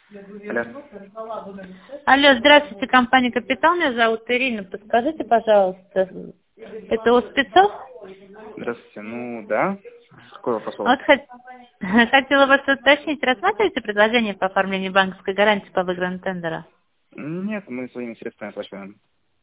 Алло. Алло, здравствуйте, компания «Капитал». Меня зовут Ирина. Подскажите, пожалуйста, это у спецов? Здравствуйте. Ну, да. Какой вопрос у вас? Вот хотела вас уточнить, рассматриваете предложение по оформлению банковской гарантии по выигранному тендера? Нет, мы своими средствами оплачиваем.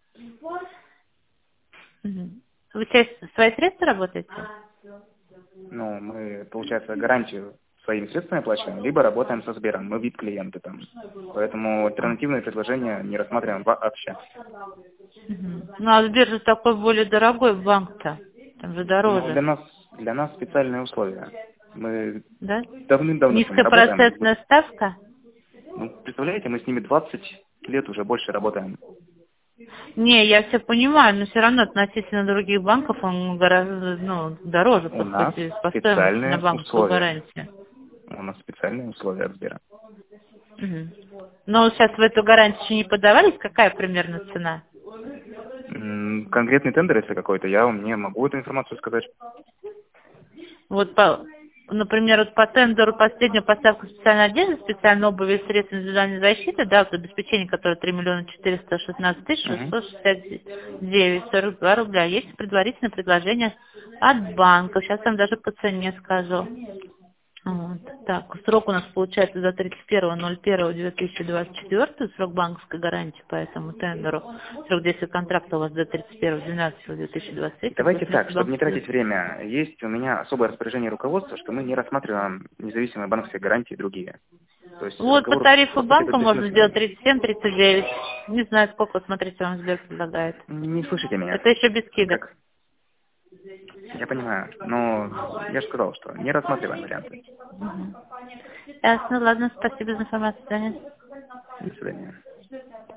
Мгм. Вы через свои средства работаете? Ну, мы, получается, гарантию своими средствами оплачиваем, либо работаем со Сбером. Мы VIP-клиенты там. Поэтому альтернативные предложения не рассматриваем вообще. Мгм. Ну, а Сбер же такой более дорогой банк-то. Там же Ну, дороже. для нас специальные условия. Мы Да? давным-давно с ними работаем. Низкопроцентная ставка? Ну, представляете, мы с ними 20 лет уже больше работаем. Не, я все понимаю, но все равно относительно других банков он гораздо дороже У нас подходит по стоимости на специальные банковскую условия. гарантию. У нас специальные условия от Сбера. Мгм. Но сейчас в эту гарантию еще не подавались, какая примерно цена? Конкретный тендер, если какой-то, я вам не могу эту информацию сказать. Вот например, вот по тендеру последнюю поставку специальной одежды, специальной обуви и средств индивидуальной защиты, да, вот обеспечение, которое 3 миллиона 416 тысяч Мгм. 669 42 рубля. Есть предварительное предложение от банка. Сейчас я вам даже по цене скажу. Вот. Так, срок у нас получается до 31.01.2024, срок банковской гарантии по этому тендеру. Срок действия контракта у вас до 31.12.2023. Давайте Если так, чтобы не банк... тратить время. Есть у меня особое распоряжение руководства, что мы не рассматриваем независимые банковские гарантии и другие. То есть Вот по разговор, тарифу по сути, банка тут можно сделать бессмысленный. 37-39. Не знаю, сколько, смотрите, вам Сбер предлагает. Не слышите меня? Это еще без скидок. Как? Я понимаю, но я же сказал, что не рассматриваем варианты. Ясно, ладно, спасибо за информацию, Таня. До свидания.